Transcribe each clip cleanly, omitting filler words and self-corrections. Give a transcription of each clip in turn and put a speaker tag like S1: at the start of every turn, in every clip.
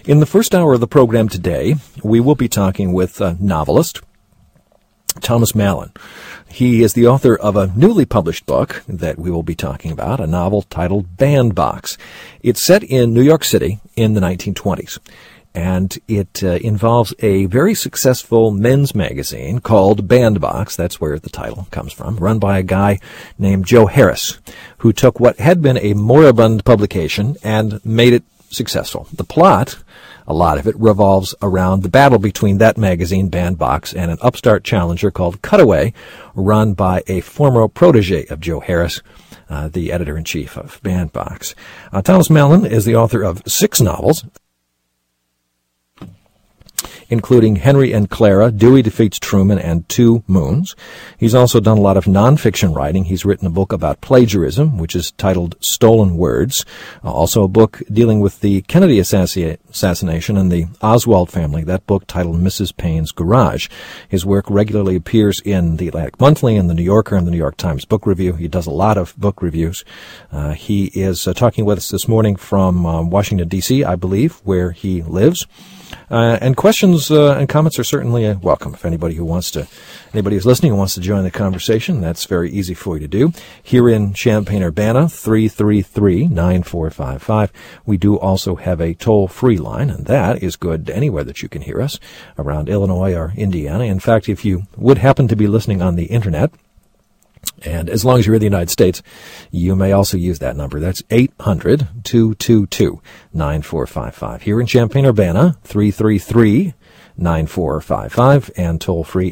S1: In the first hour of the program today, we will be talking with novelist Thomas Mallon. He is the author of a newly published book that we will be talking about, a novel titled Bandbox. It's set in New York City in the 1920s, and it involves a very successful men's magazine called Bandbox. That's where the title comes from, run by a guy named Joe Harris, who took what had been a moribund publication and made it successful. The plot, a lot of it, revolves around the battle between that magazine, Bandbox, and an upstart challenger called Cutaway, run by a former protege of Joe Harris, the editor-in-chief of Bandbox. Thomas Mallon is the author of 6 novels, including Henry and Clara, Dewey Defeats Truman, and Two Moons. He's also done a lot of nonfiction writing. He's written a book about plagiarism, which is titled Stolen Words. Also a book dealing with the Kennedy assassination and the Oswald family, that book titled Mrs. Payne's Garage. His work regularly appears in the Atlantic Monthly and the New Yorker and the New York Times Book Review. He does a lot of book reviews. He is talking with us this morning from Washington, D.C., I believe, where he lives. And questions and comments are certainly welcome. If anybody who's listening who wants to join the conversation, that's very easy for you to do. Here in Champaign-Urbana, 333-9455. We do also have a toll-free line, and that is good anywhere that you can hear us around Illinois or Indiana. In fact, if you would happen to be listening on the Internet, and as long as you're in the United States, you may also use that number. That's 800-222-9455. Here in Champaign-Urbana, 333-9455, and toll-free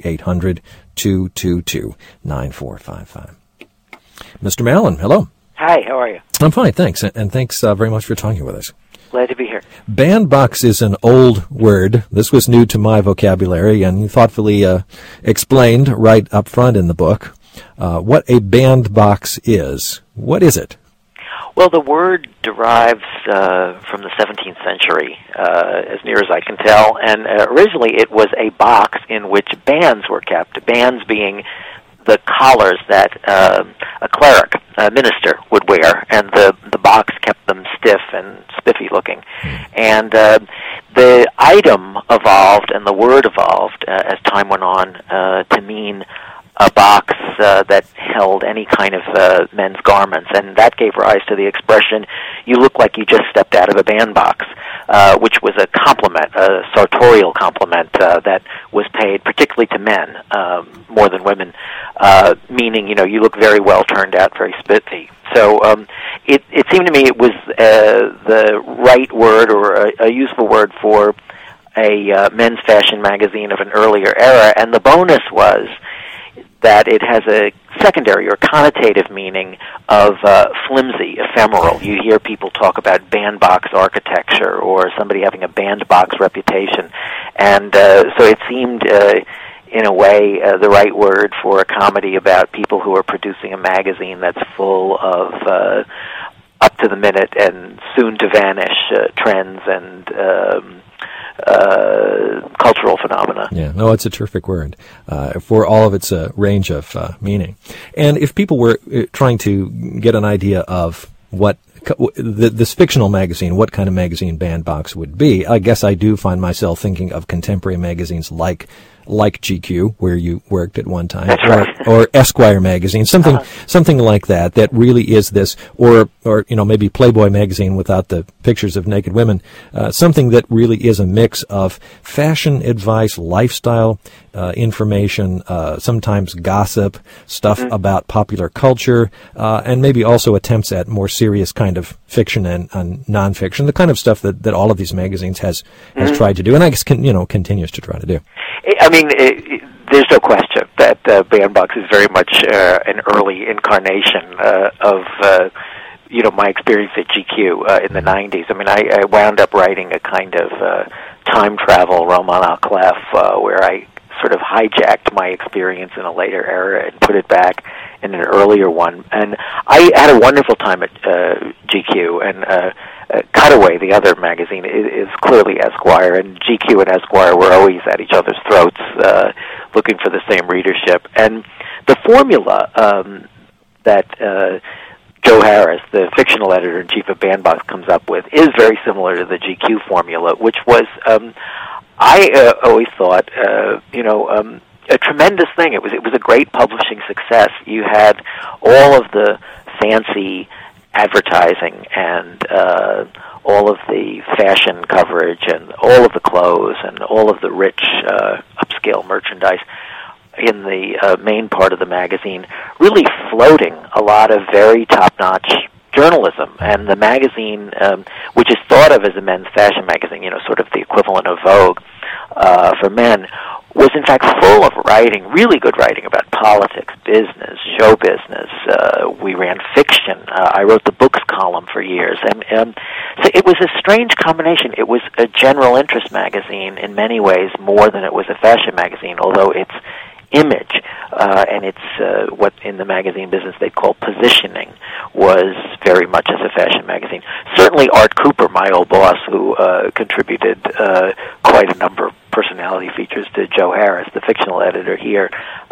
S1: 800-222-9455. Mr. Mallon, hello.
S2: Hi, how are you?
S1: I'm fine, thanks. And thanks very much for talking with us.
S2: Glad to be here.
S1: Bandbox is an old word. This was new to my vocabulary, and you thoughtfully explained right up front in the book what a bandbox is. What is it?
S2: Well, the word derives from the 17th century, as near as I can tell, and originally it was a box in which bands were kept, bands being the collars that a cleric, a minister, would wear, and the box kept them stiff and spiffy looking. And the item evolved and the word evolved as time went on to mean a box that held any kind of men's garments, and that gave rise to the expression, "You look like you just stepped out of a bandbox," which was a compliment, a sartorial compliment that was paid particularly to men more than women, meaning, you look very well turned out, very spiffy. So it seemed to me it was the right word or a useful word for a men's fashion magazine of an earlier era, and the bonus was that it has a secondary or connotative meaning of flimsy, ephemeral. You hear people talk about bandbox architecture or somebody having a bandbox reputation. And so it seemed, in a way, the right word for a comedy about people who are producing a magazine that's full of up-to-the-minute and soon-to-vanish trends and cultural phenomena.
S1: Yeah, no, it's a terrific word for all of its range of meaning. And if people were trying to get an idea of what this fictional magazine, what kind of magazine Bandbox would be, I guess I do find myself thinking of contemporary magazines like GQ, where you worked at one time, or Esquire magazine, something like that really is this, or maybe Playboy magazine without the pictures of naked women, something that really is a mix of fashion advice, lifestyle information, sometimes gossip, stuff about popular culture, and maybe also attempts at more serious kind of fiction and nonfiction, the kind of stuff that all of these magazines has tried to do, and I guess continues to try to do.
S2: I mean, there's no question that Bandbox is very much an early incarnation of my experience at GQ in the 90s. I mean, I wound up writing a kind of time travel roman à clef where I sort of hijacked my experience in a later era and put it back in an earlier one. And I had a wonderful time at GQ, and Cutaway, the other magazine, is clearly Esquire, and GQ and Esquire were always at each other's throats looking for the same readership. And the formula that Joe Harris, the fictional editor-in-chief of Bandbox, comes up with is very similar to the GQ formula, which was, I always thought, a tremendous thing. It was a great publishing success. You had all of the fancy advertising and all of the fashion coverage and all of the clothes and all of the rich upscale merchandise in the main part of the magazine, really floating a lot of very top-notch journalism. And the magazine, which is thought of as a men's fashion magazine, sort of the equivalent of Vogue for men, was in fact full of writing, really good writing about politics, business, show business. We ran fiction. I wrote the books column for years. And so it was a strange combination. It was a general interest magazine in many ways more than it was a fashion magazine, although its image and its what in the magazine business they call positioning was very much as a fashion magazine. Certainly Art Cooper, my old boss, who contributed quite a number of personality features to Joe Harris, the fictional editor here,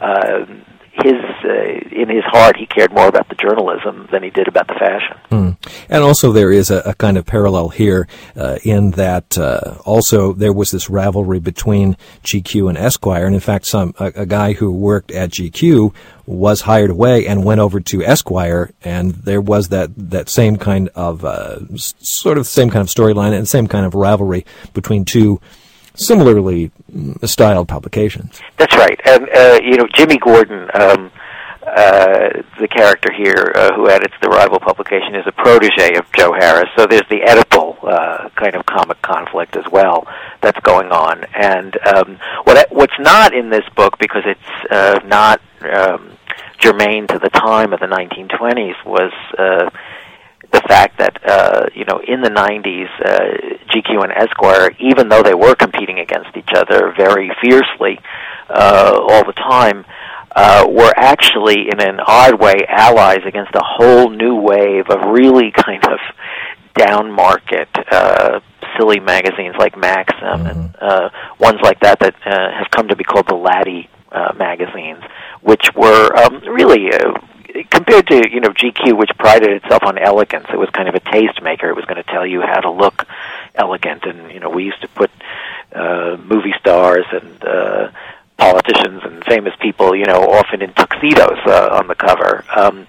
S2: in his heart, he cared more about the journalism than he did about the fashion.
S1: And also there is a kind of parallel here in that also there was this rivalry between GQ and Esquire, and in fact a guy who worked at GQ was hired away and went over to Esquire, and there was that same kind of sort of same kind of storyline and same kind of rivalry between two similarly styled publications.
S2: That's right. And, Jimmy Gordon, the character here who edits the rival publication, is a protege of Joe Harris. So there's the Oedipal kind of comic conflict as well that's going on. And what's not in this book, because it's not germane to the time of the 1920s, was the fact that, in the 90s, GQ and Esquire, even though they were competing against each other very fiercely all the time, were actually, in an odd way, allies against a whole new wave of really kind of down-market, silly magazines like Maxim and ones like that have come to be called the laddie magazines, which were really... compared to, GQ, which prided itself on elegance, it was kind of a tastemaker. It was going to tell you how to look elegant, and, we used to put movie stars and politicians and famous people, often in tuxedos on the cover.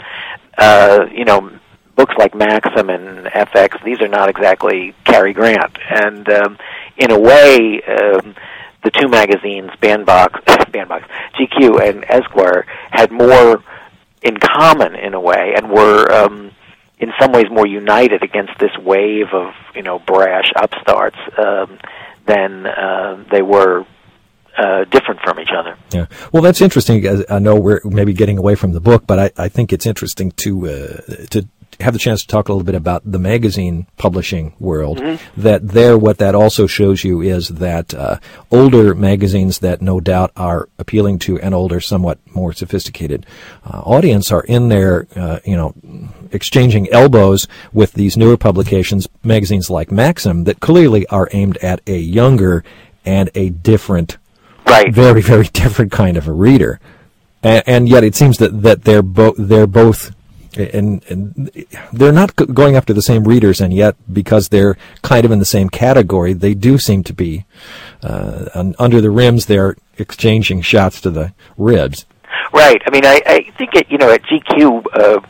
S2: Books like Maxim and FX, these are not exactly Cary Grant. And in a way, the two magazines, Bandbox, GQ and Esquire, had more in common in a way, and were in some ways more united against this wave of brash upstarts than they were different from each other.
S1: Yeah, well, that's interesting. I know we're maybe getting away from the book, but I think it's interesting to have the chance to talk a little bit about the magazine publishing world. What that also shows you is that older magazines that no doubt are appealing to an older, somewhat more sophisticated audience are in there, exchanging elbows with these newer publications, magazines like Maxim, that clearly are aimed at a younger and a different, very, very different kind of a reader. And yet it seems that they're both. And they're not going after the same readers, and yet because they're kind of in the same category, they do seem to be under the rims. They're exchanging shots to the ribs.
S2: Right. I mean, I think at GQ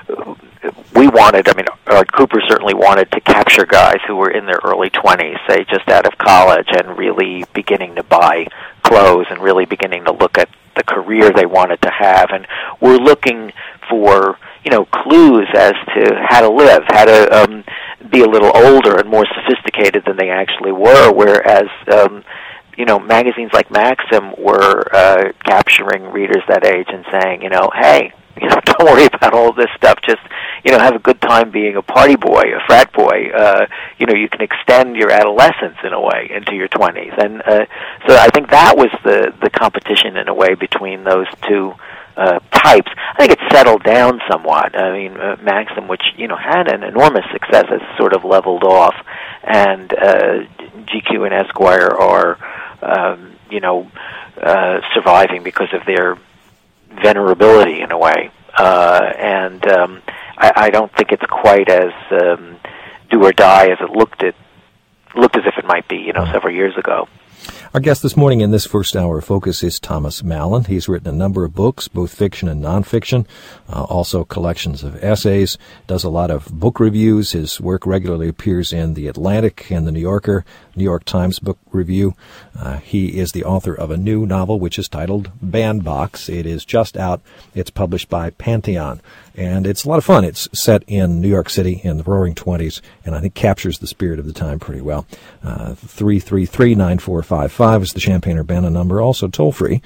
S2: we wanted. I mean, Art Cooper certainly wanted to capture guys who were in their early 20s, say just out of college, and really beginning to buy clothes and really beginning to look at the career they wanted to have, and we're looking for clues as to how to live, how to be a little older and more sophisticated than they actually were, whereas, magazines like Maxim were capturing readers that age and saying, hey, don't worry about all this stuff, just, have a good time being a party boy, a frat boy. You can extend your adolescence in a way into your 20s. And so I think that was the competition in a way between those two types. I think it's settled down somewhat. I mean, Maxim, which had an enormous success, has sort of leveled off, and GQ and Esquire are, surviving because of their venerability in a way. And I don't think it's quite as do or die as it looked as if it might be, several years ago.
S1: Our guest this morning in this first hour of Focus is Thomas Mallon. He's written a number of books, both fiction and nonfiction, also collections of essays, does a lot of book reviews. His work regularly appears in The Atlantic and The New Yorker, New York Times Book Review. He is the author of a new novel which is titled Bandbox. It is just out. It's published by Pantheon. And it's a lot of fun. It's set in New York City in the Roaring '20s, and I think captures the spirit of the time pretty well. 333-9455 is the Champaign-Urbana number. Also toll-free,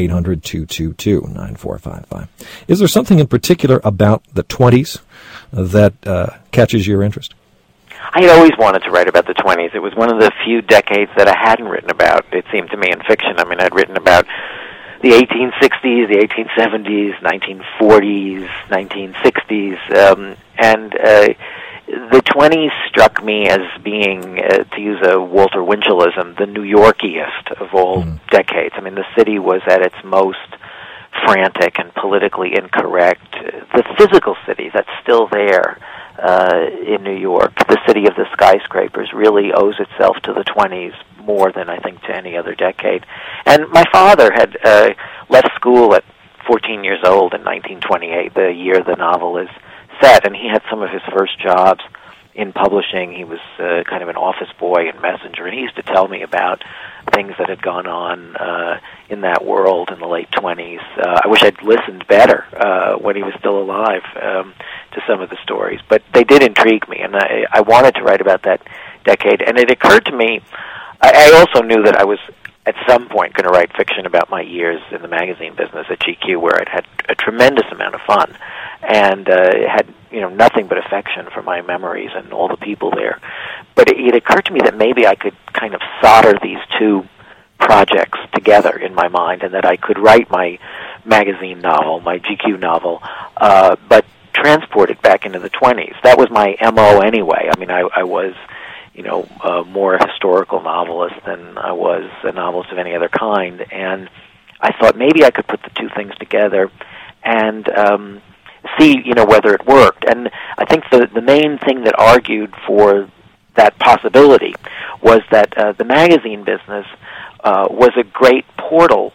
S1: 800-222-9455. Is there something in particular about the '20s that catches your interest?
S2: I had always wanted to write about the '20s. It was one of the few decades that I hadn't written about, it seemed to me, in fiction. I mean, I'd written about the 1860s, the 1870s, 1940s, 1960s, and the 20s struck me as being, to use a Walter Winchelism, the New Yorkiest of all decades. I mean, the city was at its most frantic and politically incorrect. The physical city that's still there in New York, the city of the skyscrapers, really owes itself to the 20s more than I think to any other decade. And my father had left school at 14 years old in 1928, the year the novel is set, and he had some of his first jobs in publishing. He was kind of an office boy and messenger, and he used to tell me about things that had gone on in that world in the late 20s. I wish I'd listened better when he was still alive to some of the stories, but they did intrigue me, and I wanted to write about that decade. And it occurred to me, I also knew that I was at some point going to write fiction about my years in the magazine business at GQ, where I'd had a tremendous amount of fun and had nothing but affection for my memories and all the people there. But it occurred to me that maybe I could kind of solder these two projects together in my mind, and that I could write my magazine novel, my GQ novel, but transport it back into the 20s. That was my MO anyway. I mean, I was more a historical novelist than I was a novelist of any other kind, and I thought maybe I could put the two things together and see, whether it worked. And I think the main thing that argued for that possibility was that the magazine business was a great portal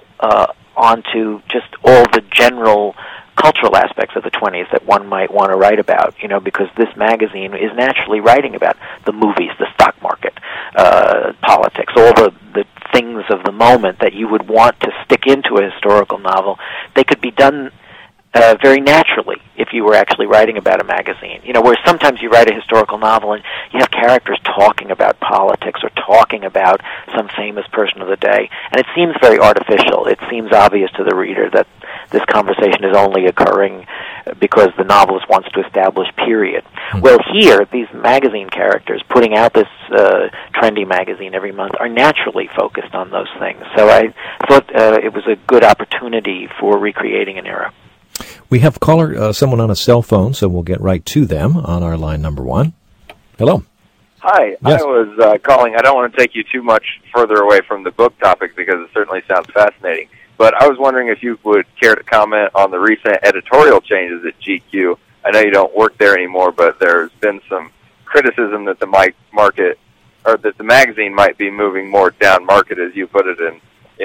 S2: onto just all the general cultural aspects of the 20s that one might want to write about, because this magazine is naturally writing about the movies, the stock market, politics, all the things of the moment that you would want to stick into a historical novel. They could be done very naturally if you were actually writing about a magazine. Where sometimes you write a historical novel and you have characters talking about politics or talking about some famous person of the day, and it seems very artificial. It seems obvious to the reader that this conversation is only occurring because the novelist wants to establish period. Well, here, these magazine characters putting out this trendy magazine every month are naturally focused on those things. So I thought it was a good opportunity for recreating an era.
S1: We have someone on a cell phone, so we'll get right to them on our line number one. Hello.
S3: Hi. Yes. I was calling. I don't want to take you too much further away from the book topic because it certainly sounds fascinating. But I was wondering if you would care to comment on the recent editorial changes at GQ. I know you don't work there anymore, but there's been some criticism that the market, or that the magazine might be moving more down market, as you put it. And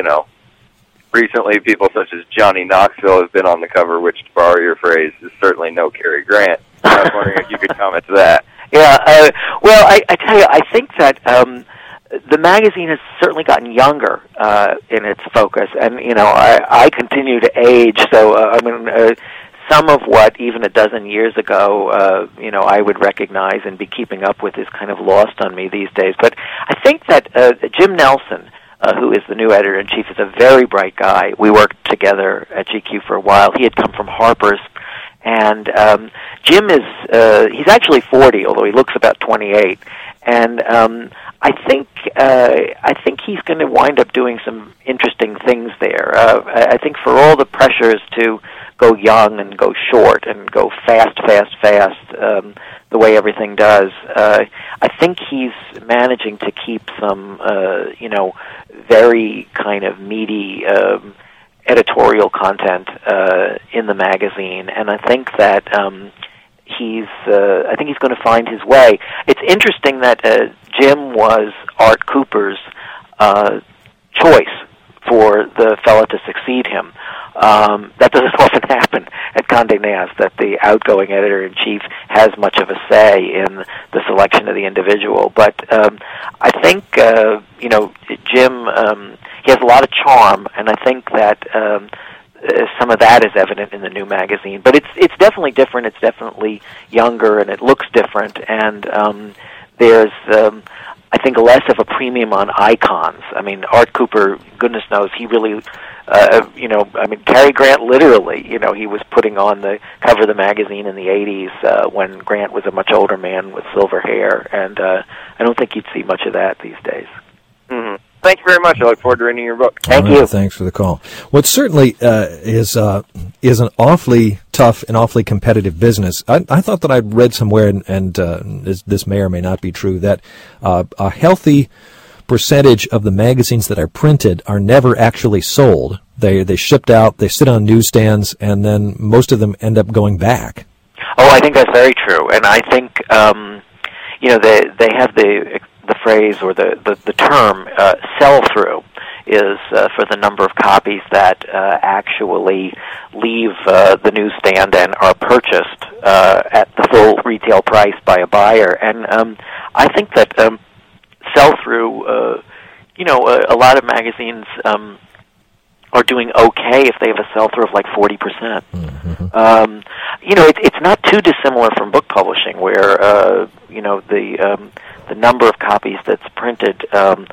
S3: recently people such as Johnny Knoxville have been on the cover, which, to borrow your phrase, is certainly no Cary Grant. I was wondering if you could comment to that.
S2: Yeah. Well, I tell you, I think that the magazine has certainly gotten younger in its focus, and I continue to age. So some of what even a dozen years ago, I would recognize and be keeping up with is kind of lost on me these days. But I think that Jim Nelson, who is the new editor-in-chief, is a very bright guy. We worked together at GQ for a while. He had come from Harper's. And Jim he's actually 40, although he looks about 28. And I think he's going to wind up doing some interesting things there. I think for all the pressures to go young and go short and go fast, the way everything does, I think he's managing to keep some, very kind of meaty editorial content in the magazine, and I think that I think he's going to find his way. It's interesting that Jim was Art Cooper's choice for the fellow to succeed him. That doesn't often happen at Condé Nast, that the outgoing editor-in-chief has much of a say in the selection of the individual. But I think, Jim, he has a lot of charm, and I think that some of that is evident in the new magazine. But it's definitely different, it's definitely younger, and it looks different, and there's... I think less of a premium on icons. I mean, Art Cooper, goodness knows, he really, Cary Grant literally, he was putting on the cover of the magazine in the 80s when Grant was a much older man with silver hair, and I don't think you'd see much of that these days.
S3: Mm-hmm. Thank you very much. I look forward to reading your book.
S2: Thank you.
S1: Thanks for the call. What certainly is an awfully tough and awfully competitive business. I thought that I'd read somewhere, and this may or may not be true, that a healthy percentage of the magazines that are printed are never actually sold. They shipped out, they sit on newsstands, and then most of them end up going back.
S2: Oh, I think that's very true, and I think they have the phrase or the term sell-through is for the number of copies that actually leave the newsstand and are purchased at the full retail price by a buyer. And I think that sell-through, a lot of magazines are doing okay if they have a sell-through of like 40%. Mm-hmm. It's not too dissimilar from book publishing, where the number of copies that's printed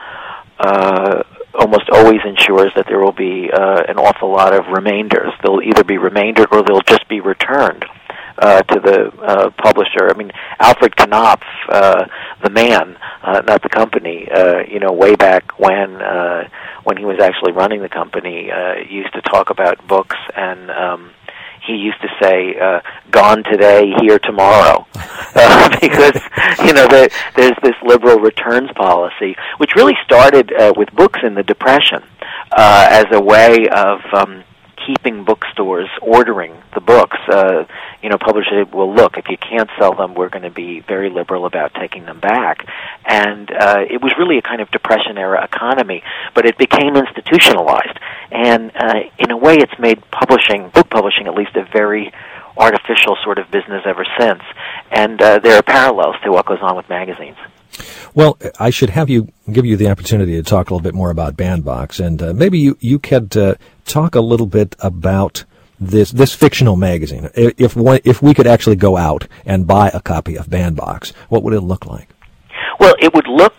S2: almost always ensures that there will be an awful lot of remainders. They'll either be remaindered or they'll just be returned to the publisher. I mean, Alfred Knopf, the man, not the company, way back when he was actually running the company, used to talk about books, and he used to say, gone today, here tomorrow, because, there's this liberal returns policy, which really started with books in the Depression as a way of keeping bookstores ordering the books. Publishers will, look, if you can't sell them, we're going to be very liberal about taking them back. And it was really a kind of Depression-era economy, but it became institutionalized. And in a way, it's made book publishing at least, a very artificial sort of business ever since. And there are parallels to what goes on with magazines.
S1: Well, I should give you the opportunity to talk a little bit more about Bandbox, and maybe you could talk a little bit about this fictional magazine. If we could actually go out and buy a copy of Bandbox, what would it look like?
S2: Well, it would look,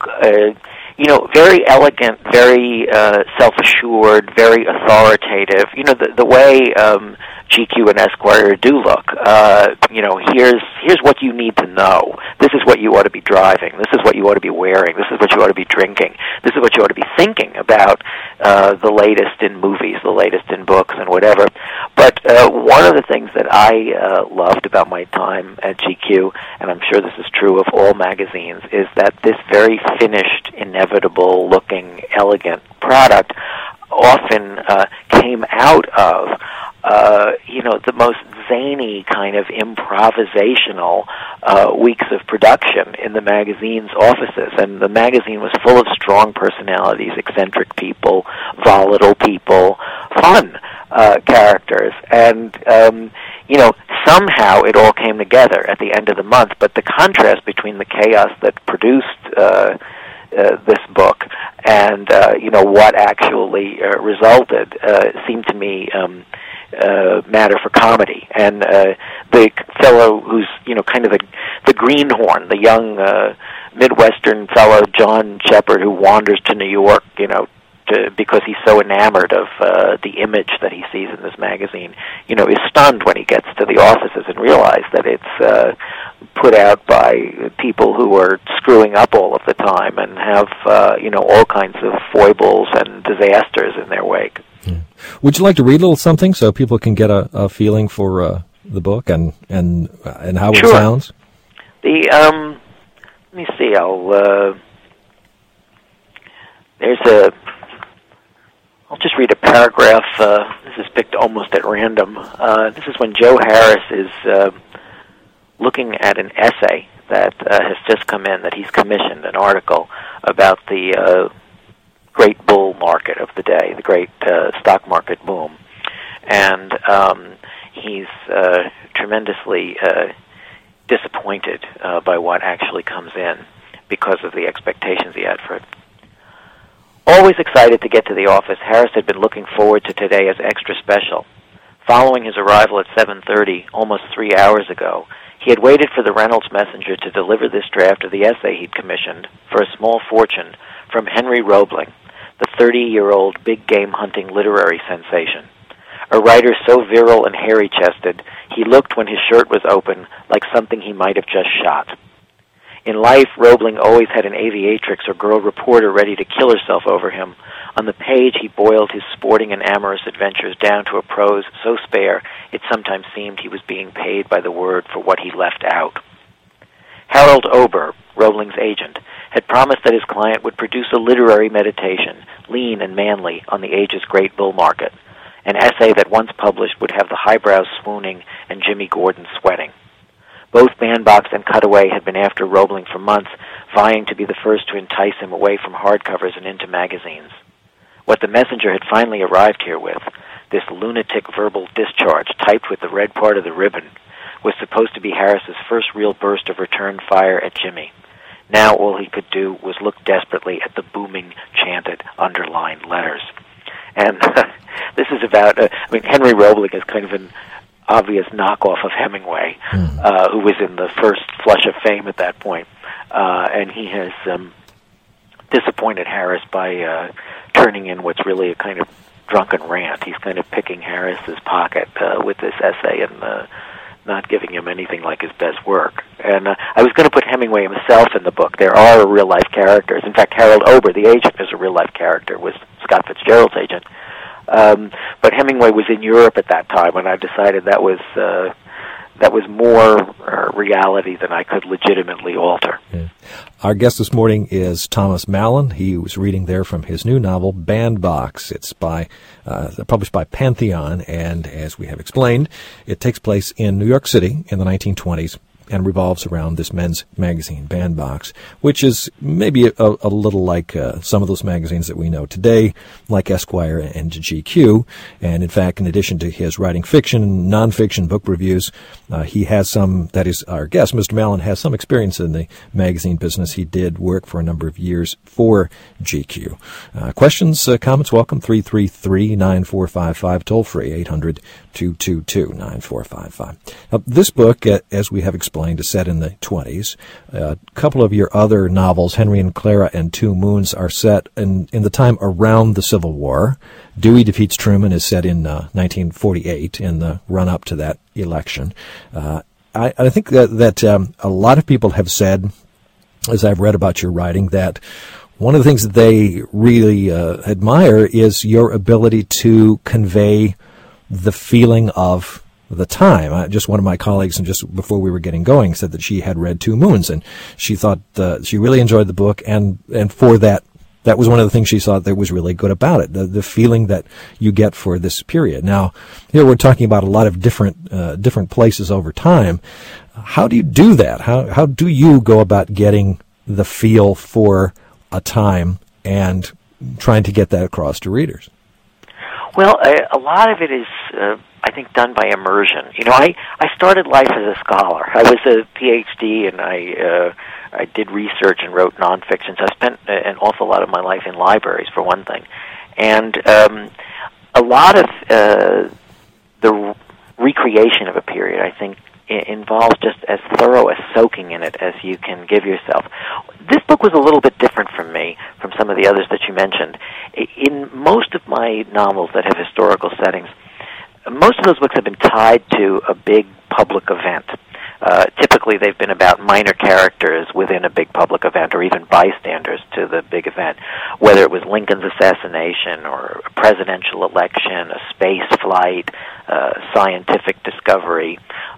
S2: very elegant, very self-assured, very authoritative. The way GQ and Esquire do look. Here's what you need to know. This is what you ought to be driving. This is what you ought to be wearing. This is what you ought to be drinking. This is what you ought to be thinking about the latest in movies, the latest in books, and whatever. But one of the things that I loved about my time at GQ, and I'm sure this is true of all magazines, is that this very finished, inevitable-looking, elegant product often came out of the most zany kind of improvisational weeks of production in the magazine's offices. And the magazine was full of strong personalities, eccentric people, volatile people, fun characters. And, somehow it all came together at the end of the month. But the contrast between the chaos that produced this book and, what actually resulted seemed to me matter for comedy. And the fellow who's, kind of the greenhorn, the young Midwestern fellow, John Shepard, who wanders to New York, because he's so enamored of the image that he sees in this magazine, is stunned when he gets to the offices and realizes that it's put out by people who are screwing up all of the time and have, all kinds of foibles and disasters in their wake.
S1: Yeah. Would you like to read a little something so people can get a feeling for the book and how
S2: Sure.
S1: it sounds?
S2: Let me see. I'll just read a paragraph. This is picked almost at random. This is when Joe Harris is looking at an essay that has just come in, that he's commissioned, an article about the great bull market of the day, the great stock market boom. And he's tremendously disappointed by what actually comes in because of the expectations he had for it. Always excited to get to the office, Harris had been looking forward to today as extra special. Following his arrival at 7:30, almost 3 hours ago, he had waited for the Reynolds messenger to deliver this draft of the essay he'd commissioned for a small fortune from Henry Roebling, the 30-year-old big-game hunting literary sensation. A writer so virile and hairy-chested, he looked when his shirt was open like something he might have just shot. In life, Roebling always had an aviatrix or girl reporter ready to kill herself over him. On the page, he boiled his sporting and amorous adventures down to a prose so spare it sometimes seemed he was being paid by the word for what he left out. Harold Ober, Roebling's agent, had promised that his client would produce a literary meditation, lean and manly, on the age's great bull market. An essay that once published would have the highbrows swooning and Jimmy Gordon sweating. Both Bandbox and Cutaway had been after Roebling for months, vying to be the first to entice him away from hardcovers and into magazines. What the messenger had finally arrived here with, this lunatic verbal discharge typed with the red part of the ribbon, was supposed to be Harris's first real burst of return fire at Jimmy. Now all he could do was look desperately at the booming, chanted, underlined letters. And this is about, Henry Roebling is kind of an obvious knockoff of Hemingway, who was in the first flush of fame at that point. And he has disappointed Harris by turning in what's really a kind of drunken rant. He's kind of picking Harris's pocket with this essay and not giving him anything like his best work. And I was going to put Hemingway himself in the book. There are real-life characters. In fact, Harold Ober, the agent, is a real-life character, was Scott Fitzgerald's agent. But Hemingway was in Europe at that time, and I decided that was more reality than I could legitimately alter.
S1: Yeah. Our guest this morning is Thomas Mallon. He was reading there from his new novel, Bandbox. It's published by Pantheon, and as we have explained, it takes place in New York City in the 1920s and revolves around this men's magazine, Bandbox, which is maybe a little like some of those magazines that we know today, like Esquire and GQ. And in fact, in addition to his writing fiction and nonfiction book reviews, he has that is our guest, Mr. Mallon, has some experience in the magazine business. He did work for a number of years for GQ. Questions, comments, welcome, 333-9455, toll free, 800-222-9455. Now, this book, as we have explained, is set in the 20s. A couple of your other novels, Henry and Clara and Two Moons, are set in the time around the Civil War. Dewey Defeats Truman is set in 1948, in the run-up to that election. I think that a lot of people have said, as I've read about your writing, that one of the things that they really admire is your ability to convey the feeling of the time. Just one of my colleagues, and just before we were getting going, said that she had read Two Moons, and she thought she really enjoyed the book, and for that was one of the things she thought that was really good about it, the feeling that you get for this period. Now, here we're talking about a lot of different places over time. How do you do that? How do you go about getting the feel for a time and trying to get that across to readers?
S2: Well, a lot of it is, I think, done by immersion. I started life as a scholar. I was a PhD, and I did research and wrote nonfiction. So I spent an awful lot of my life in libraries, for one thing. And a lot of the recreation of a period, I think, involves just as thorough a soaking in it as you can give yourself. This book was a little bit different from me, from some of the others that you mentioned. In most of my novels that have historical settings, most of those books have been tied to a big public event. Typically, they've been about minor characters within a big public event, or even bystanders to the big event, whether it was Lincoln's assassination or a presidential election, a space flight, scientific discovery.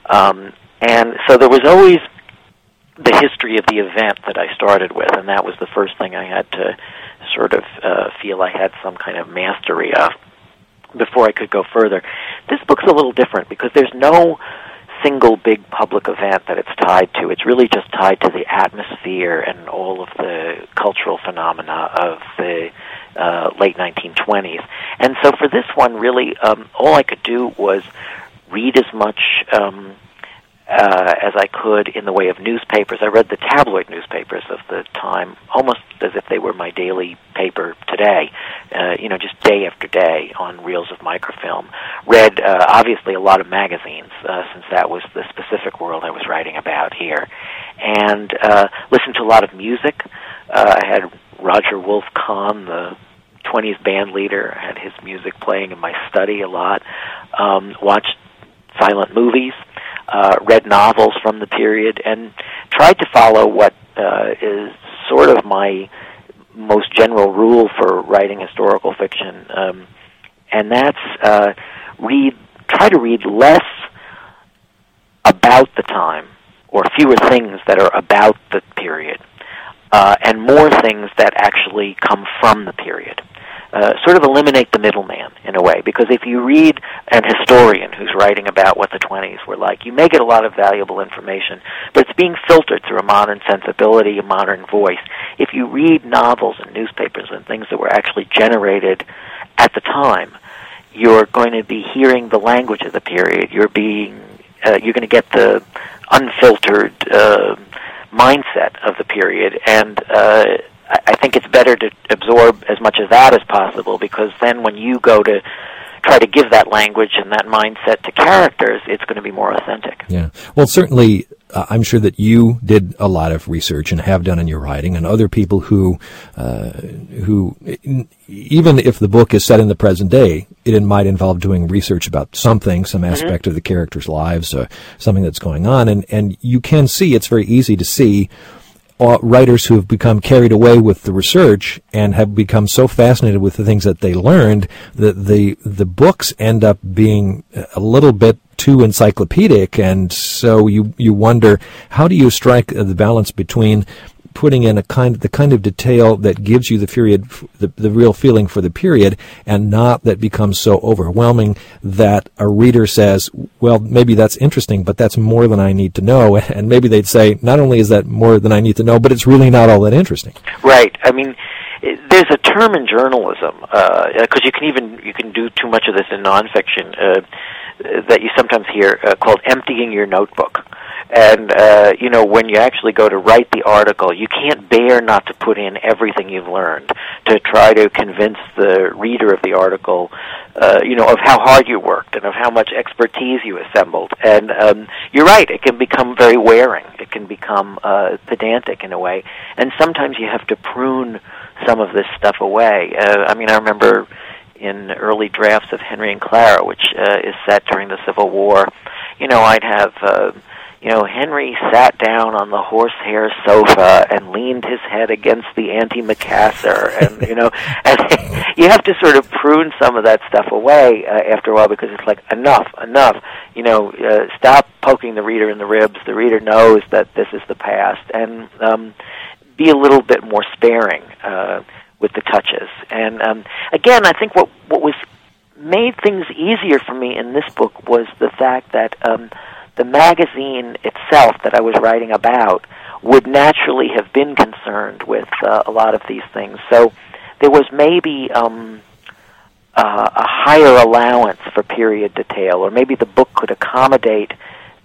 S2: And so there was always the history of the event that I started with, and that was the first thing I had to sort of feel I had some kind of mastery of before I could go further. This book's a little different because there's no single big public event that it's tied to. It's really just tied to the atmosphere and all of the cultural phenomena of the late 1920s. And so for this one, really, all I could do was read as much as I could in the way of newspapers. I read the tabloid newspapers of the time almost as if they were my daily paper today, just day after day on reels of microfilm. Read, obviously, a lot of magazines, since that was the specific world I was writing about here. And listened to a lot of music. I had Roger Wolf Kahn, the 20s band leader, had his music playing in my study a lot. Watched silent movies. Read novels from the period, and tried to follow what is sort of my most general rule for writing historical fiction, and that's try to read less about the time, or fewer things that are about the period, and more things that actually come from the period. Sort of eliminate the middleman, in a way, because if you read an historian who's writing about what the 20s were like, you may get a lot of valuable information, but it's being filtered through a modern sensibility, a modern voice. If you read novels and newspapers and things that were actually generated at the time, you're going to be hearing the language of the period. You're going to get the unfiltered mindset of the period, and I think it's better to absorb as much of that as possible, because then when you go to try to give that language and that mindset to characters, it's going to be more authentic.
S1: Yeah. Well, certainly, I'm sure that you did a lot of research and have done in your writing, and other people who, even if the book is set in the present day, it might involve doing research about something, some aspect of the characters' lives, something that's going on, and you can see, it's very easy to see writers who have become carried away with the research and have become so fascinated with the things that they learned that the books end up being a little bit too encyclopedic, and so you wonder, how do you strike the balance between putting in the kind of detail that gives you the real feeling for the period, and not that becomes so overwhelming that a reader says, well, maybe that's interesting, but that's more than I need to know. And maybe they'd say, not only is that more than I need to know, but it's really not all that interesting.
S2: Right. I mean, there's a term in journalism, because you can do too much of this in nonfiction, that you sometimes hear called emptying your notebook. And, when you actually go to write the article, you can't bear not to put in everything you've learned to try to convince the reader of the article, of how hard you worked and of how much expertise you assembled. And you're right, it can become very wearing. It can become pedantic in a way. And sometimes you have to prune some of this stuff away. I remember in early drafts of Henry and Clara, which is set during the Civil War, I'd have... Henry sat down on the horsehair sofa and leaned his head against the antimacassar, and and you have to sort of prune some of that stuff away after a while, because it's like enough. Stop poking the reader in the ribs. The reader knows that this is the past, and be a little bit more sparing with the touches. And again, I think what was made things easier for me in this book was the fact that the magazine itself that I was writing about would naturally have been concerned with a lot of these things. So there was maybe a higher allowance for period detail, or maybe the book could accommodate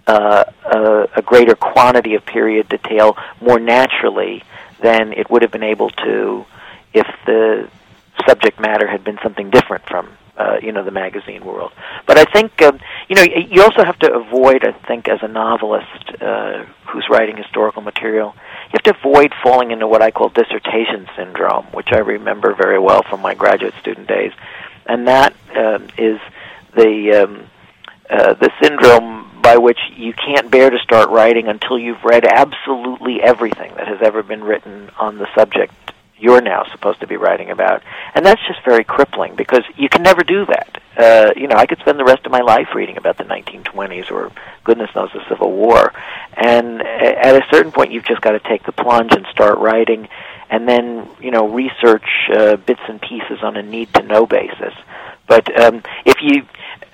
S2: a greater quantity of period detail more naturally than it would have been able to if the subject matter had been something different from the magazine world. But I think, you also have to avoid, I think, as a novelist who's writing historical material, you have to avoid falling into what I call dissertation syndrome, which I remember very well from my graduate student days. And that is the syndrome by which you can't bear to start writing until you've read absolutely everything that has ever been written on the subject you're now supposed to be writing about. And that's just very crippling, because you can never do that. I could spend the rest of my life reading about the 1920s, or goodness knows, the Civil War. And at a certain point, you've just got to take the plunge and start writing, and then, research bits and pieces on a need-to-know basis. But if you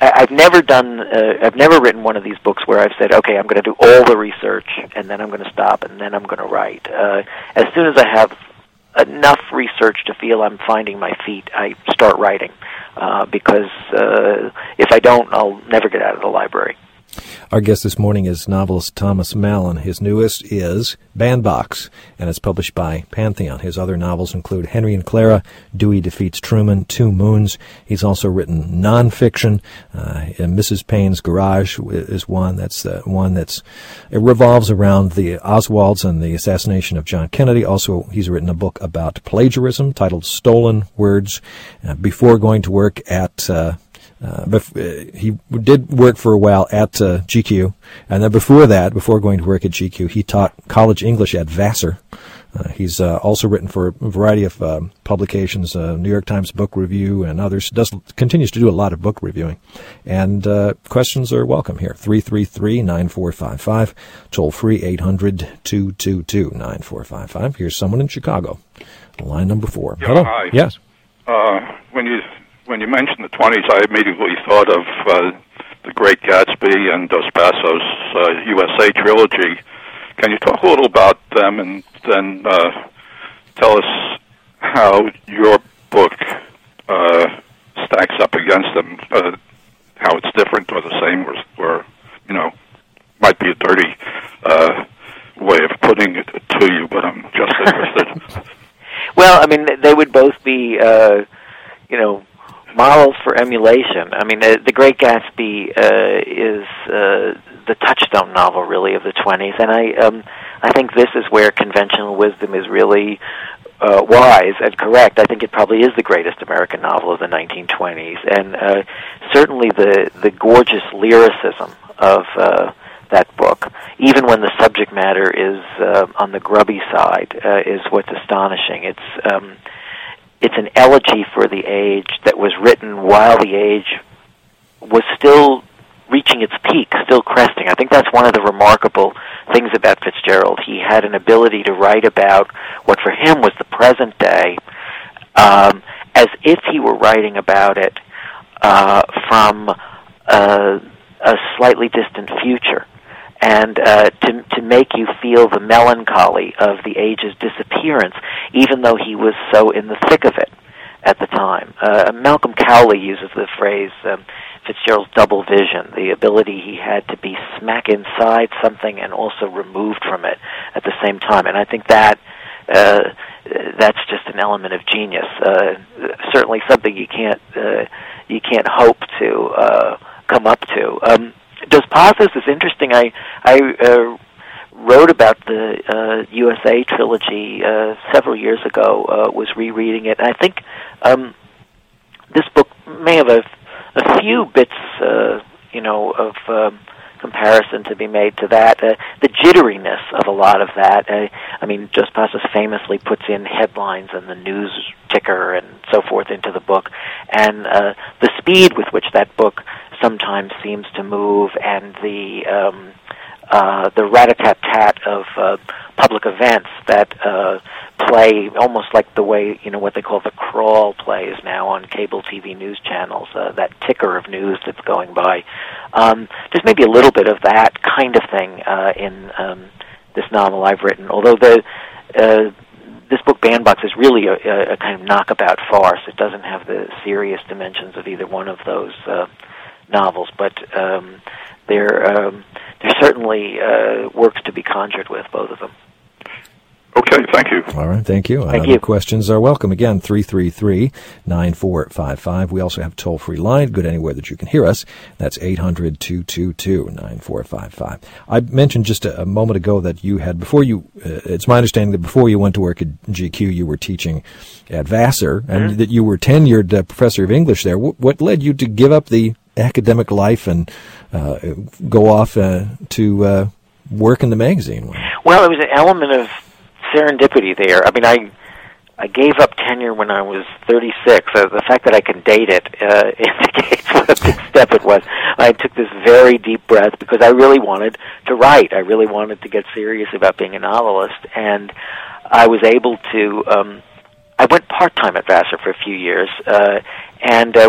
S2: I've never written one of these books where I've said, okay, I'm going to do all the research, and then I'm going to stop, and then I'm going to write. As soon as I have enough research to feel I'm finding my feet, I start writing, because if I don't, I'll never get out of the library.
S1: Our guest this morning is novelist Thomas Mallon. His newest is Bandbox, and it's published by Pantheon. His other novels include Henry and Clara, Dewey Defeats Truman, Two Moons. He's also written nonfiction. Mrs. Payne's Garage is one that's it revolves around the Oswalds and the assassination of John Kennedy. Also, he's written a book about plagiarism titled Stolen Words. Before going to work at he did work for a while at GQ, and then before going to work at GQ, he taught college English at Vassar. He's also written for a variety of publications, New York Times Book Review and others. Continues to do a lot of book reviewing. And questions are welcome here. 333-9455, toll free 800-222-9455. Here's someone in Chicago. Line number 4.
S4: Yeah,
S1: hello.
S4: hi.
S1: Yes.
S4: When you mentioned the 20s, I immediately thought of The Great Gatsby and Dos Passos' USA trilogy. Can you talk a little about them and then tell us how your book stacks up against them, how it's different or the same, or might be a dirty way of putting it to you, but I'm just interested.
S2: Well, I mean, they would both be, models for emulation. I mean, The Great Gatsby is the touchstone novel, really, of the 20s, and I think this is where conventional wisdom is really wise and correct. I think it probably is the greatest American novel of the 1920s, and certainly the gorgeous lyricism of that book, even when the subject matter is on the grubby side, is what's astonishing. It's an elegy for the age that was written while the age was still reaching its peak, still cresting. I think that's one of the remarkable things about Fitzgerald. He had an ability to write about what for him was the present day, as if he were writing about it from a slightly distant future, and to make you feel the melancholy of the age's disappearance, even though he was so in the thick of it at the time. Malcolm Cowley uses the phrase Fitzgerald's double vision, the ability he had to be smack inside something and also removed from it at the same time. And I think that's just an element of genius. Certainly something you can't hope to come up to. Dos Passos is interesting. I wrote about the USA trilogy several years ago, was rereading it, and I think this book may have a few bits, of comparison to be made to that. The jitteriness of a lot of that. I mean, Dos Passos famously puts in headlines and the news ticker and so forth into the book, and the speed with which that book sometimes seems to move, and the rat-a-tat-tat of public events that play almost like the way, what they call the crawl plays now on cable TV news channels, that ticker of news that's going by. There's maybe a little bit of that kind of thing in this novel I've written, although this book, Bandbox, is really a kind of knockabout farce. It doesn't have the serious dimensions of either one of those novels, but there certainly works to be conjured with, both of them.
S4: Okay, thank you.
S1: All right, thank you.
S2: Thank you.
S1: Questions are welcome. Again, 333-9455. We also have a toll-free line, good anywhere that you can hear us. That's 800-222-9455. I mentioned just a moment ago that you had, it's my understanding that before you went to work at GQ, you were teaching at Vassar, and that you were tenured professor of English there. What led you to give up the academic life and go off to work in the magazine?
S2: Well, it was an element of serendipity there. I mean, I gave up tenure when I was 36. The fact that I can date it indicates what a big step it was. I took this very deep breath because I really wanted to write. I really wanted to get serious about being a novelist, and I was able to. I went part-time at Vassar for a few years, and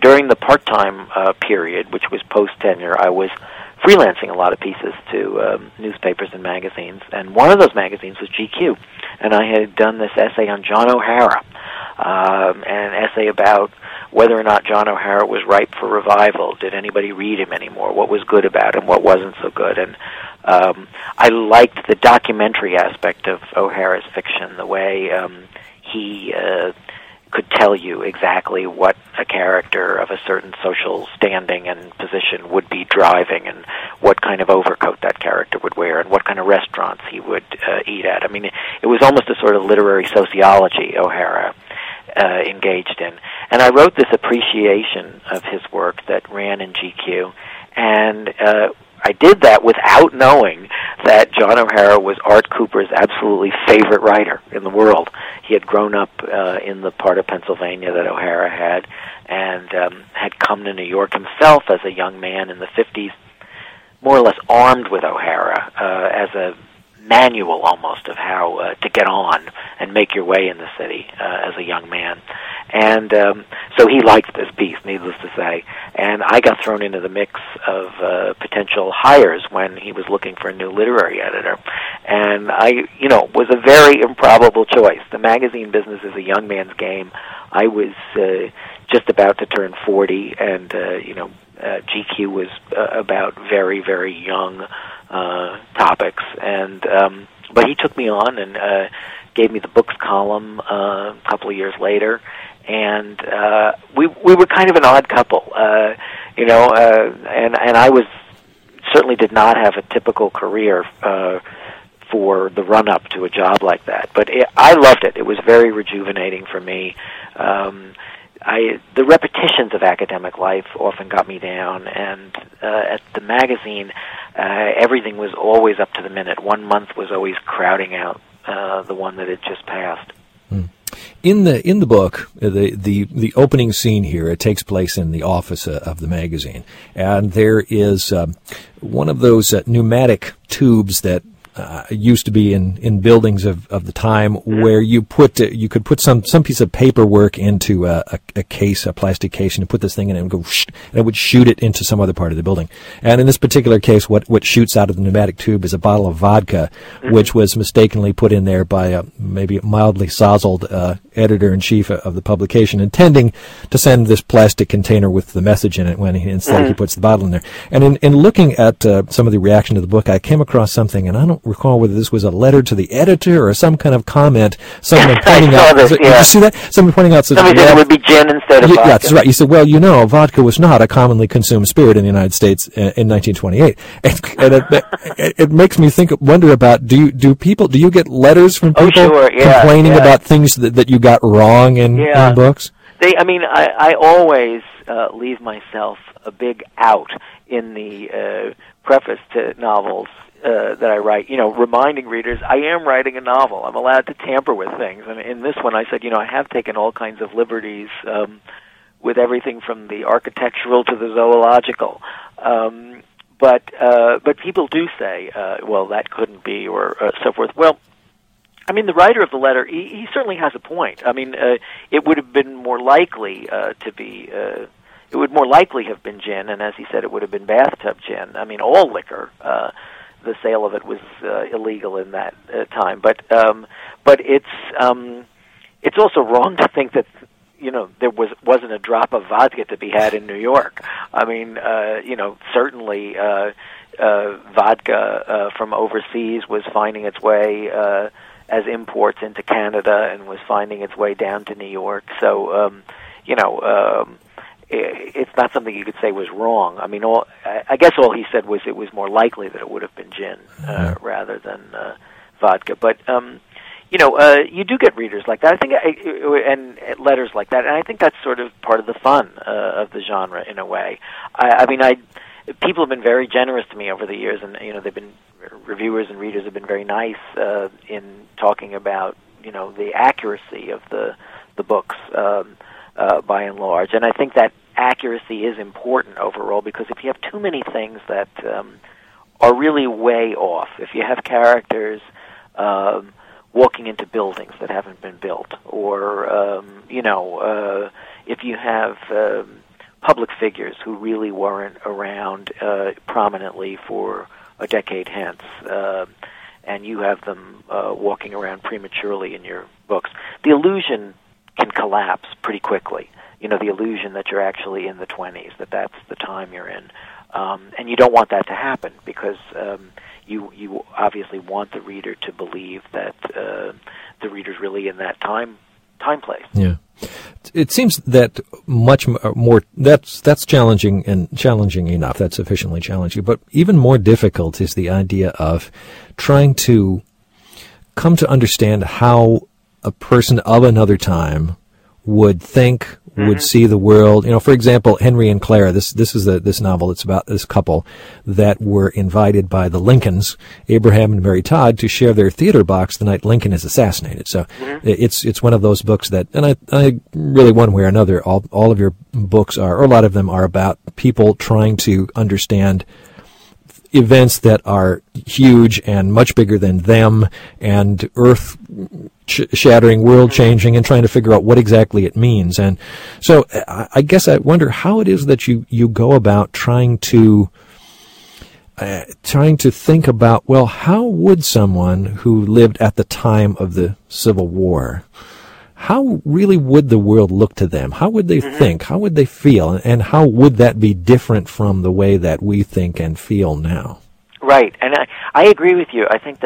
S2: during the part-time period, which was post-tenure, I was freelancing a lot of pieces to newspapers and magazines, and one of those magazines was GQ, and I had done this essay on John O'Hara, an essay about whether or not John O'Hara was ripe for revival. Did anybody read him anymore? What was good about him? What wasn't so good? And I liked the documentary aspect of O'Hara's fiction, the way he could tell you exactly what a character of a certain social standing and position would be driving, and what kind of overcoat that character would wear, and what kind of restaurants he would eat at. I mean, it was almost a sort of literary sociology O'Hara engaged in. And I wrote this appreciation of his work that ran in GQ, and I did that without knowing that John O'Hara was Art Cooper's absolutely favorite writer in the world. He had grown up in the part of Pennsylvania that O'Hara had, and had come to New York himself as a young man in the 50s, more or less armed with O'Hara as a manual almost of how to get on and make your way in the city as a young man. And so he liked this piece, needless to say. And I got thrown into the mix of potential hires when he was looking for a new literary editor. And I, was a very improbable choice. The magazine business is a young man's game. I was just about to turn 40, and, GQ was about very, very young topics. And but he took me on and gave me the books column a couple of years later. And we were kind of an odd couple, and I certainly did not have a typical career for the run-up to a job like that. But I loved it. It was very rejuvenating for me. The repetitions of academic life often got me down, and at the magazine, everything was always up to the minute. 1 month was always crowding out the one that had just passed.
S1: In the book, the opening scene here, it takes place in the office of the magazine, and there is one of those pneumatic tubes that used to be in buildings of the time, where you could put some piece of paperwork into a case, a plastic case, and you put this thing in it and go, and it would shoot it into some other part of the building. And in this particular case, what shoots out of the pneumatic tube is a bottle of vodka, which was mistakenly put in there by a maybe mildly sozzled editor-in-chief of the publication, intending to send this plastic container with the message in it when instead he puts the bottle in there. And in looking at some of the reaction to the book, I came across something, and I don't recall whether this was a letter to the editor or some kind of comment, someone pointing out,
S2: this,
S1: did you see that? Someone pointing out,
S2: somebody said it would be gin instead of vodka.
S1: Yeah, that's right. You said, well, vodka was not a commonly consumed spirit in the United States in 1928. And it makes me wonder about, do you get letters from people complaining about things that you got wrong in books?
S2: I always leave myself a big out in the preface to novels that I write, reminding readers I am writing a novel. I'm allowed to tamper with things. And in this one I said, I have taken all kinds of liberties with everything from the architectural to the zoological. But people do say, well, that couldn't be, or so forth. Well, the writer of the letter, he certainly has a point. It would have been more likely to be... it would more likely have been gin, and as he said, it would have been bathtub gin. All liquor. The sale of it was illegal in that time, but it's also wrong to think that there wasn't a drop of vodka to be had in New York. Certainly vodka from overseas was finding its way as imports into Canada and was finding its way down to New York. So it's not something you could say was wrong. I guess all he said was it was more likely that it would have been gin rather than vodka. But you do get readers like that. I think, and letters like that, and I think that's sort of part of the fun of the genre in a way. People have been very generous to me over the years, and reviewers and readers have been very nice in talking about the accuracy of the books. By and large, and I think that accuracy is important overall, because if you have too many things that are really way off, if you have characters walking into buildings that haven't been built, or if you have public figures who really weren't around prominently for a decade hence, and you have them walking around prematurely in your books, the illusion can collapse pretty quickly. The illusion that you're actually in the 20s, that's the time you're in. And you don't want that to happen because you obviously want the reader to believe that the reader's really in that time place.
S1: Yeah. It seems that much more, that's challenging enough. That's sufficiently challenging. But even more difficult is the idea of trying to come to understand how a person of another time would think, would see the world. For example, Henry and Clara, this is this novel. It's about this couple that were invited by the Lincolns, Abraham and Mary Todd, to share their theater box the night Lincoln is assassinated. So it's one of those books that, and I really, one way or another, all of your books are, or a lot of them are, about people trying to understand events that are huge and much bigger than them, and earth-shattering, world-changing, and trying to figure out what exactly it means. And so I guess I wonder how it is that you go about trying to think about, well, how would someone who lived at the time of the Civil War, how really would the world look to them? How would they think? How would they feel? And how would that be different from the way that we think and feel now?
S2: Right, and I agree with you. I think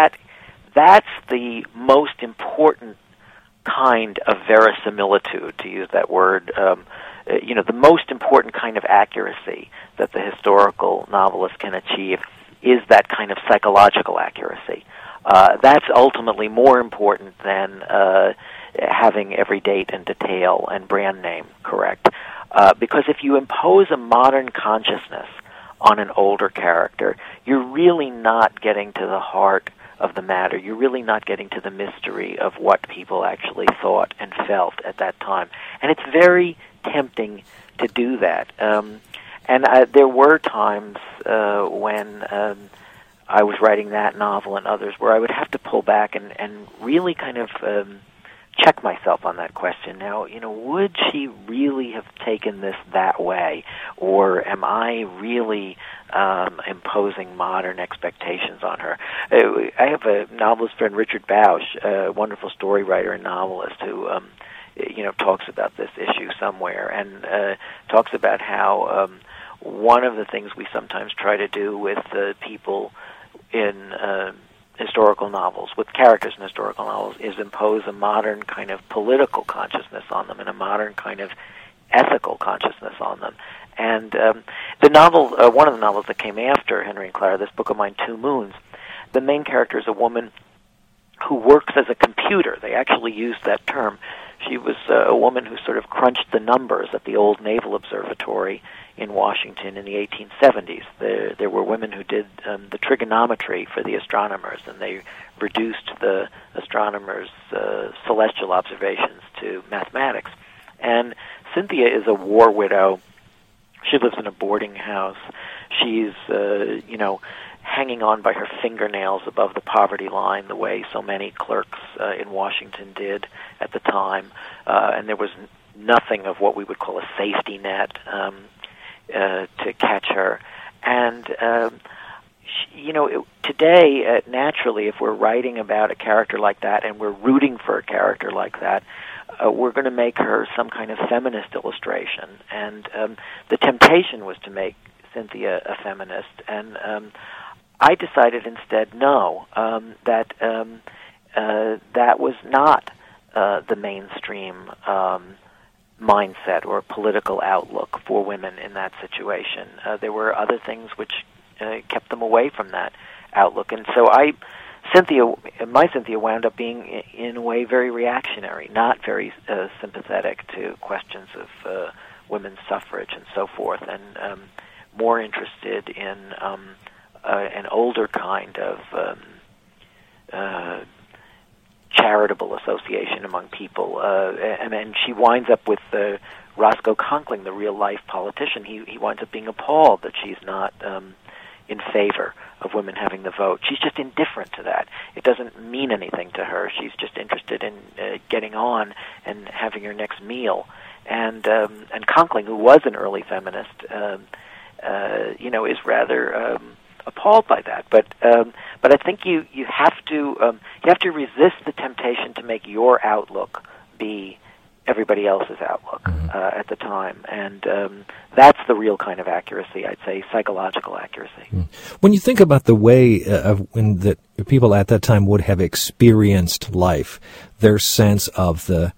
S2: that's the most important kind of verisimilitude, to use that word. The most important kind of accuracy that the historical novelist can achieve is that kind of psychological accuracy. That's ultimately more important than having every date and detail and brand name correct. Because if you impose a modern consciousness on an older character, you're really not getting to the heart of the matter. You're really not getting to the mystery of what people actually thought and felt at that time. And it's very tempting to do that. And there were times when I was writing that novel and others where I would have to pull back and really kind of check myself on that question. Now, would she really have taken this that way? Or am I really imposing modern expectations on her? I have a novelist friend, Richard Bausch, a wonderful story writer and novelist who talks about this issue somewhere, and talks about how one of the things we sometimes try to do with people in historical novels, with characters in historical novels, is impose a modern kind of political consciousness on them and a modern kind of ethical consciousness on them. And the novel, one of the novels that came after Henry and Clara, this book of mine, Two Moons, the main character is a woman who works as a computer. They actually used that term. She was a woman who sort of crunched the numbers at the old Naval Observatory in Washington in the 1870s. There were women who did the trigonometry for the astronomers, and they reduced the astronomers' celestial observations to mathematics. And Cynthia is a war widow. She lives in a boarding house. She's, hanging on by her fingernails above the poverty line, the way so many clerks in Washington did at the time. And there was nothing of what we would call a safety net to catch her. And, today, naturally, if we're writing about a character like that and we're rooting for a character like that, we're going to make her some kind of feminist illustration. And the temptation was to make Cynthia a feminist. And I decided instead, no, that was not the mainstream mindset or political outlook for women in that situation. There were other things which kept them away from that outlook. And so my Cynthia wound up being, in a way, very reactionary, not very sympathetic to questions of women's suffrage and so forth, and more interested in an older kind of charitable association among people. And she winds up with Roscoe Conkling, the real-life politician. He winds up being appalled that she's not in favor of women having the vote. She's just indifferent to that. It doesn't mean anything to her. She's just interested in getting on and having her next meal. and Conkling, who was an early feminist, is rather appalled by that. But I think you have to resist the temptation to make your outlook be everybody else's outlook at the time, and that's the real kind of accuracy, I'd say, psychological accuracy.
S1: When you think about the way that people at that time would have experienced life, their sense of the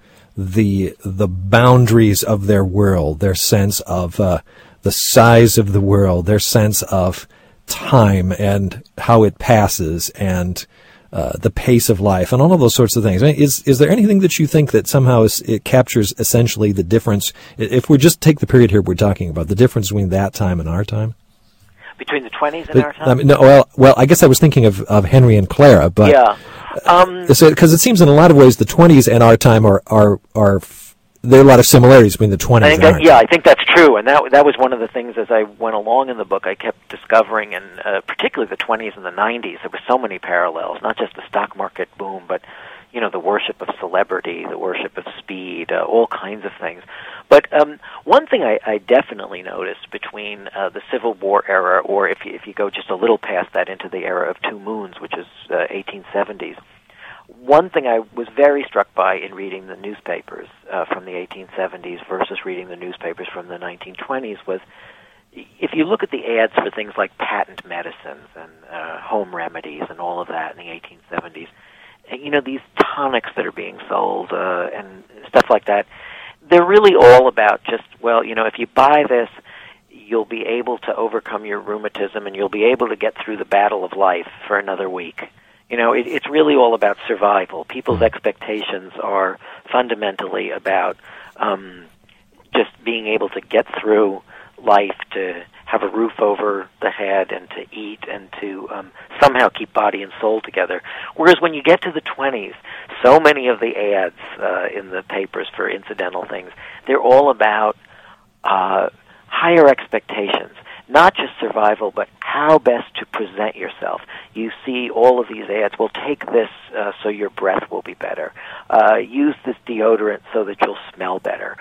S1: boundaries of their world, their sense of the size of the world, their sense of time and how it passes, and the pace of life, and all of those sorts of things. I mean, is there anything that you think that somehow it captures essentially the difference, if we just take the period here we're talking about, the difference between that time and our time?
S2: Between the 20s and our time? I mean,
S1: no, well, I guess I was thinking of Henry and Clara, but
S2: yeah,
S1: because it seems in a lot of ways the 20s and our time are there are a lot of similarities between the 20s and our time.
S2: Yeah, I think that's true, and that was one of the things as I went along in the book I kept discovering, and particularly the 20s and the 90s, there were so many parallels, not just the stock market boom, but the worship of celebrity, the worship of speed, all kinds of things. But one thing I definitely noticed between the Civil War era, or if you go just a little past that into the era of two moons, which is 1870s, one thing I was very struck by in reading the newspapers from the 1870s versus reading the newspapers from the 1920s was, if you look at the ads for things like patent medicines and home remedies and all of that in the 1870s, and, these tonics that are being sold and stuff like that, they're really all about just, if you buy this, you'll be able to overcome your rheumatism and you'll be able to get through the battle of life for another week. It's really all about survival. People's expectations are fundamentally about just being able to get through life, to have a roof over the head, and to eat, and to somehow keep body and soul together. Whereas when you get to the 20s, so many of the ads in the papers for incidental things, they're all about higher expectations. Not just survival, but how best to present yourself. You see all of these ads. Well, take this so your breath will be better. Use this deodorant so that you'll smell better.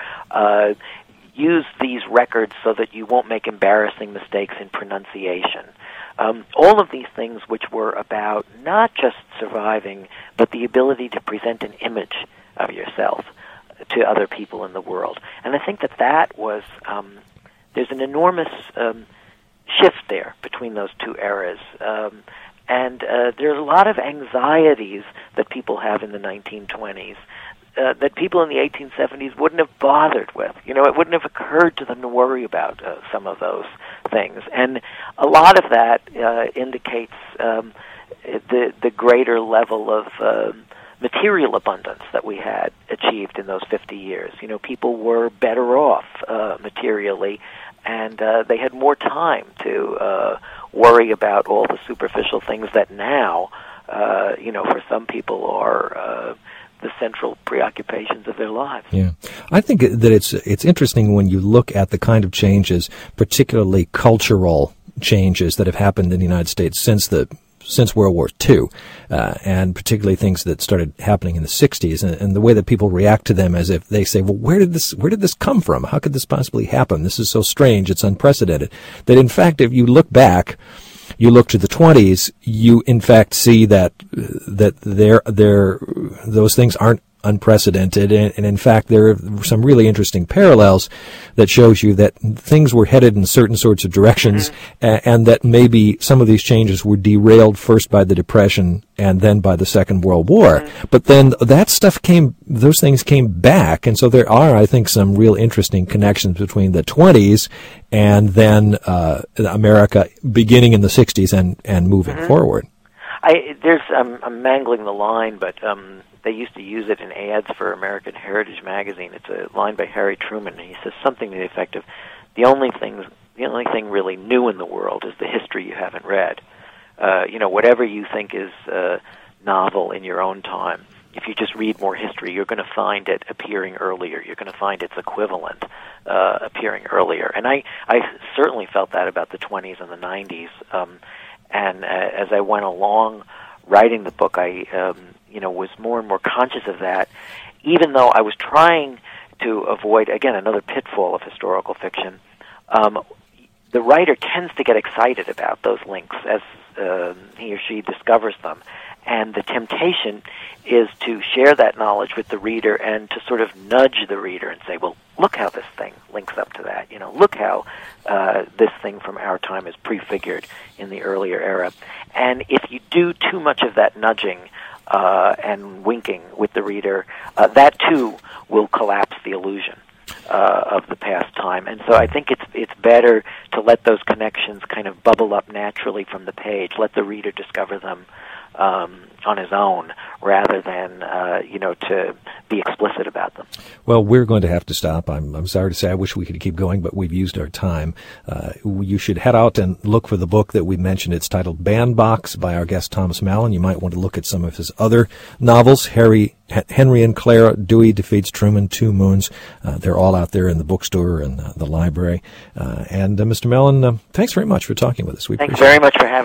S2: Use these records so that you won't make embarrassing mistakes in pronunciation. All of these things which were about not just surviving, but the ability to present an image of yourself to other people in the world. And I think that was... there's an enormous shift there between those two eras. And there's a lot of anxieties that people have in the 1920s that people in the 1870s wouldn't have bothered with. It wouldn't have occurred to them to worry about some of those things. And a lot of that indicates the greater level of material abundance that we had achieved in those 50 years. People were better off materially, and they had more time to worry about all the superficial things that now, for some people are the central preoccupations of their lives.
S1: Yeah, I think that it's interesting when you look at the kind of changes, particularly cultural changes that have happened in the United States since World War II, and particularly things that started happening in the 60s, and the way that people react to them as if they say, well, where did this come from? How could this possibly happen? This is so strange. It's unprecedented. That in fact, if you look back, you look to the 20s, you in fact see that those things aren't unprecedented, and in fact there are some really interesting parallels that shows you that things were headed in certain sorts of directions, and that maybe some of these changes were derailed first by the Depression and then by the Second World War. But then those things came back, and so there are, I think, some real interesting connections between the 20s and then America beginning in the 60s and moving forward.
S2: I'm mangling the line, but they used to use it in ads for American Heritage magazine. It's a line by Harry Truman, and he says something to the effect of, the only thing really new in the world is the history you haven't read. Whatever you think is novel in your own time, if you just read more history, you're going to find it appearing earlier. You're going to find its equivalent appearing earlier. And I certainly felt that about the 20s and the 90s. And as I went along writing the book, I was more and more conscious of that, even though I was trying to avoid, again, another pitfall of historical fiction. The writer tends to get excited about those links as he or she discovers them. And the temptation is to share that knowledge with the reader and to sort of nudge the reader and say, well, look how this thing links up to that. Look how this thing from our time is prefigured in the earlier era. And if you do too much of that nudging and winking with the reader, that too will collapse the illusion of the past time. And so I think it's better to let those connections kind of bubble up naturally from the page, let the reader discover them on his own, rather than to be explicit about them.
S1: Well, we're going to have to stop. I'm sorry to say, I wish we could keep going, but we've used our time. You should head out and look for the book that we mentioned. It's titled Bandbox by our guest Thomas Mallon. You might want to look at some of his other novels, Henry and Clara, Dewey Defeats Truman, Two Moons. They're all out there in the bookstore and the library. And Mr. Mallon, thanks very much for talking with us.
S2: Thanks very much for having me.